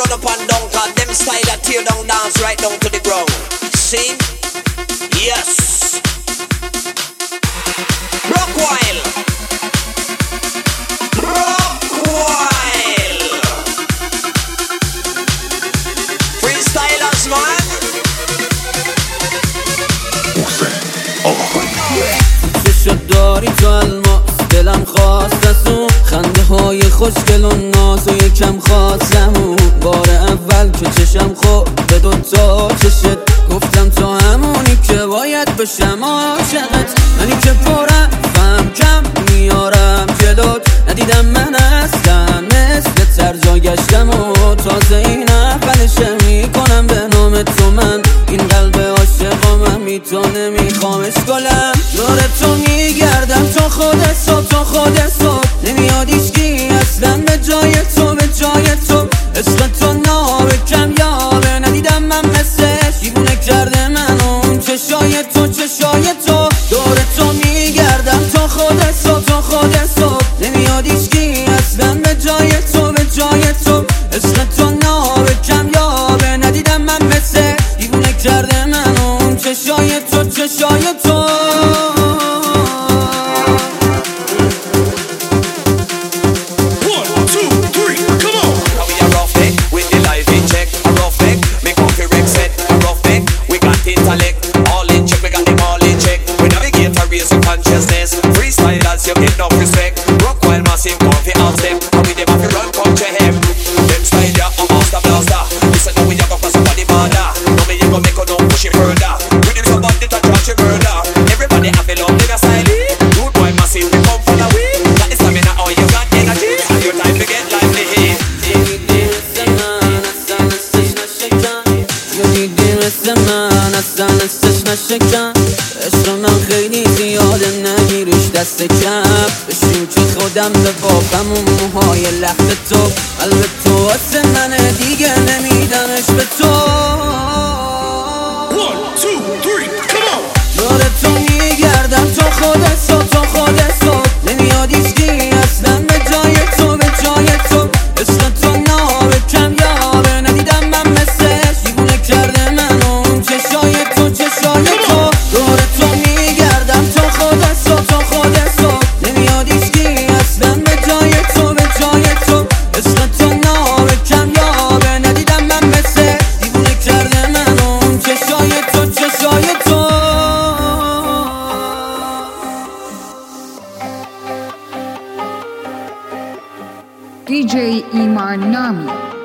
run up and down, cause them style that tear down dance right down to the ground. See? Yes. Rockwile. Rockwile. Freestylers, man. شد داری تو الماس دلم خواست از اون خنده های خوشگل و ناز و یکم خواستم اون بار اول که چشم خورد به دوتا چشت گفتم تو همونی که باید بشم عاشقت منی که پرم فهم کم میارم جلوت ندیدم من اصلا مثل ترجا گشتم و تازه این اولشه میکنم به نام تو من این قلب عاشقم میتونه میخوامش گلم دور تو میگردم تو خودت نمیاد ایشکی اصلا به جای تو عشق تو ناب کم یابه ندیدم من مثلش دیوونه کرده من اون چشای تو دور تو میگردم تو خودت نمیاد ایشکی اصلا به جای تو عشق تو ناب کم یابه ندیدم من مثل دیوونه کرده من اون چشای تو Freestylers, you get no respect. Rockwile massive, comfy out step. And we never fi run come to him. Them style ya, a master blaster. Listen now we a go for somebody border. Now me you go make her no push it further. With him somebody to charge you murder. Everybody have a love nigga style. Rude boy massive, we come for the way. Got the stamina, oh you got energy. And your time to get lively. عشق من خیلی زیاده نگیرش دست کم بشین که خودم به بابم و موهای لخت تو قلب تو واسه منه دیگه نمیدمش به تو 1 2 3 come on دور تو میگردم تو خودت نمیاد ایشکی اصلا به جای تو عشق تو ناب کم یابه ندیدم من مثلش دیوونه کرده من اون چشای تو دور تو میگردم تو خودت نمیاد ایشکی اصلا به جای تو عشق تو ناب کم یابه ندیدم من مثل دیوونه کرده من اون چشای تو DJ Imar Nami.